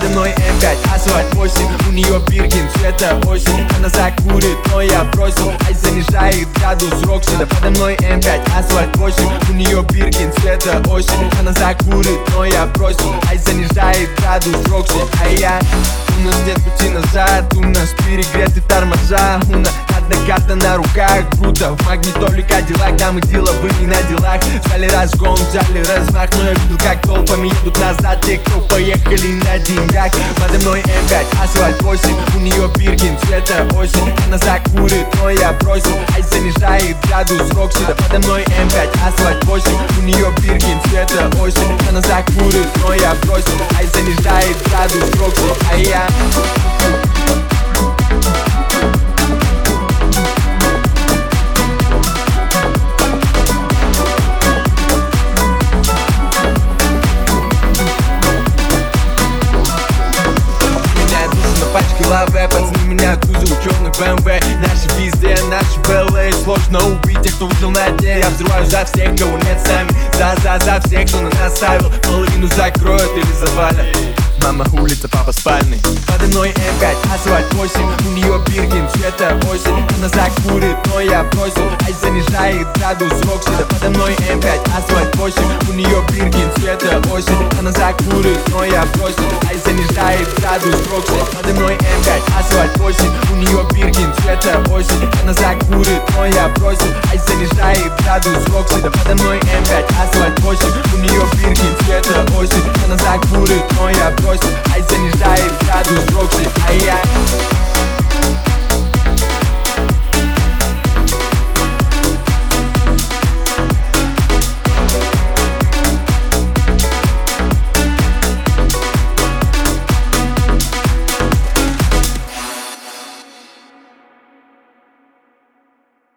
мной М5, асфальт 8. У нее Биркин, цвета осень. Она закурит, но я бросил. Ай, занижает градус Рокси. Да подо мной М5, асфальт 8. У нее Биркин, цвета осень. Она закурит, но я бросил. Ай, занижает градус Рокси. А я... У нас нет пути назад, у нас перегреты тормоза. У нас одна карта на руках, круто. В магнитоле Кадиллак, да мы деловые на делах. Взяли разгон, взяли размах, но я видел, как толпами едут назад те, кто поехали на деньгах. Подо мной М5, асфальт 8. У нее Биркин, цвета осень. Она закурит, но я бросил. Ай, занижает градус Рокси. Да подо мной М5, асфальт 8. У нее Биркин, цвета осень. Она закурит, но я бросил. Ай, занижает градус Рокси. А я... Пачки лаве, пацаны меня грузил черный БМВ. Наши везде, наши БЛА. Сложно убить тех, кто выжил на дне. Я взрываю за всех, кого нет сами. За всех, кто на нас ставил. Половину закроют или завалят. Мама улица, папа спальный. Подо мной М5, асфальт 8. У нее Биркин, цвета осень. Она закурит, но я бросил. Ай, занижает градус Рокси. Да подо мной М5, асфальт 8. У нее Биркин, цвета осень. Она закурит, но я бросил. Ай, занижает градус Рокси. Подо мной М5, асфальт 8. У нее Биркин, цвета осень. Она закурит, но я бросил. Ай, занижает градус Рокси. Да подо мной М5, асфальт 8. У нее Биркин, цвета осень. Она закурит, но я бросил. Ай, занижает